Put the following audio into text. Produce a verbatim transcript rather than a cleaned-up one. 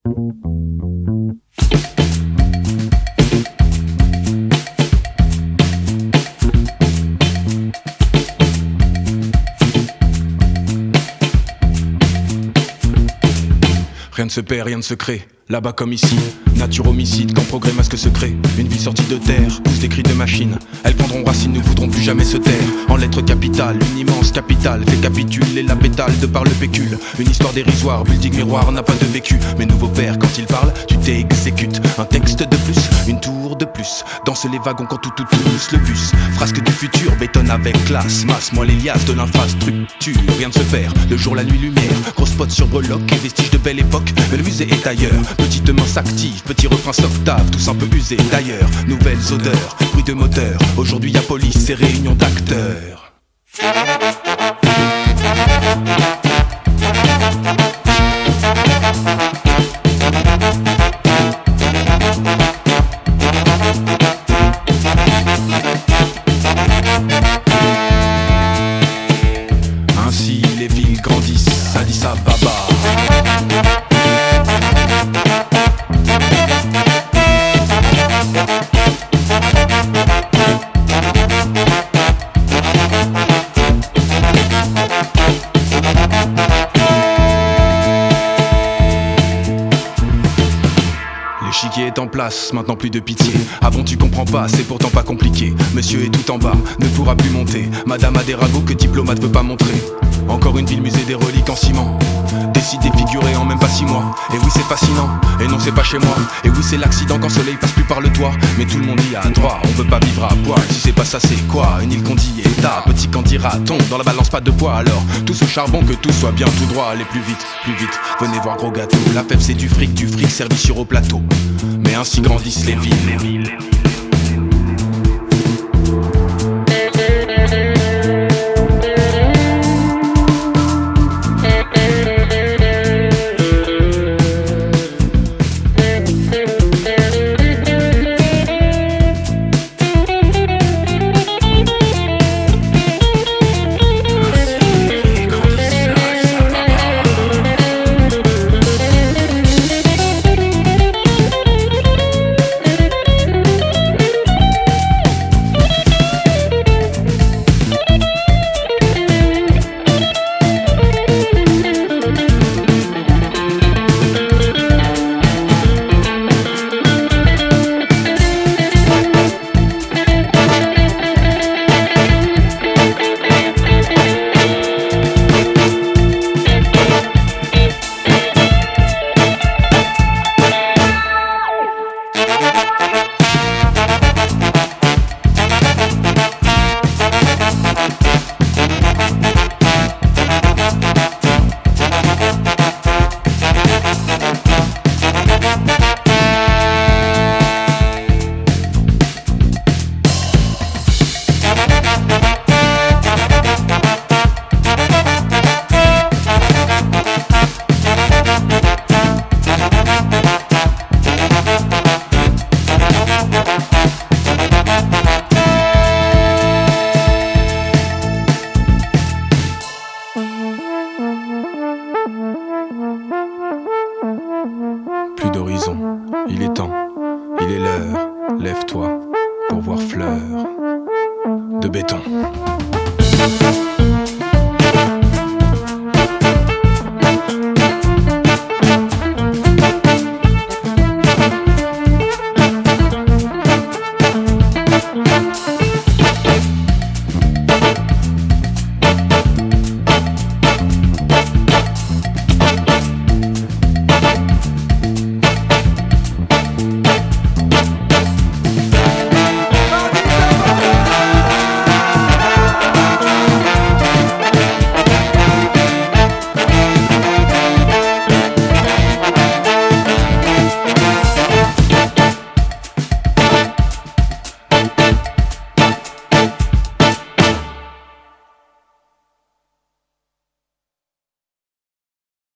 Rien ne se perd, rien ne se crée, là-bas comme ici. Nature homicide, quand progrès masque secret. Une vie sortie de terre, pousse des cris de machines. Elles prendront racine, ne voudront plus jamais se taire. En lettres capitales, une immense capitale fait capituler la pétale de par le pécule. Une histoire dérisoire, building miroir n'a pas de vécu. Mes nouveaux pères, quand ils parlent, tu t'exécutes. Un texte de plus, une tour de plus. Danse les wagons quand tout tout tous le bus. Frasque du futur, bétonne avec classe. Masse, moi les liasses de l'infrastructure. Rien ne se perd, le jour, la nuit, lumière. Gros spot sur breloque et vestiges de belle époque. Mais le musée est ailleurs, petite main s'active. Petit refrain s'octave, tous un peu usés d'ailleurs. Nouvelles odeurs, bruit de moteur. Aujourd'hui y'a police et réunion d'acteurs. Ainsi les villes grandissent, Addis Ababa. L'échiquier est en place, maintenant plus de pitié. Ah bon tu comprends pas, c'est pourtant pas compliqué. Monsieur est tout en bas, ne pourra plus monter. Madame a des ragots que diplomate veut pas montrer. Encore une ville musée des reliques en ciment. Décide défiguré en même pas six mois. Et oui c'est fascinant, et non c'est pas chez moi. Et oui c'est l'accident quand le soleil passe plus par le toit. Mais tout le monde y a droit, on veut pas vivre à poil. Si c'est pas ça c'est quoi? Une île qu'on dit état, petit candidaton. Dans la balance pas de poids alors, tout ce charbon que tout soit bien tout droit. Allez plus vite, plus vite, venez voir gros gâteau. La fève c'est du fric, du fric servi sur au plateau. Mais ainsi grandissent les villes. Plus d'horizon, il est temps, il est l'heure, lève-toi pour voir fleur de béton.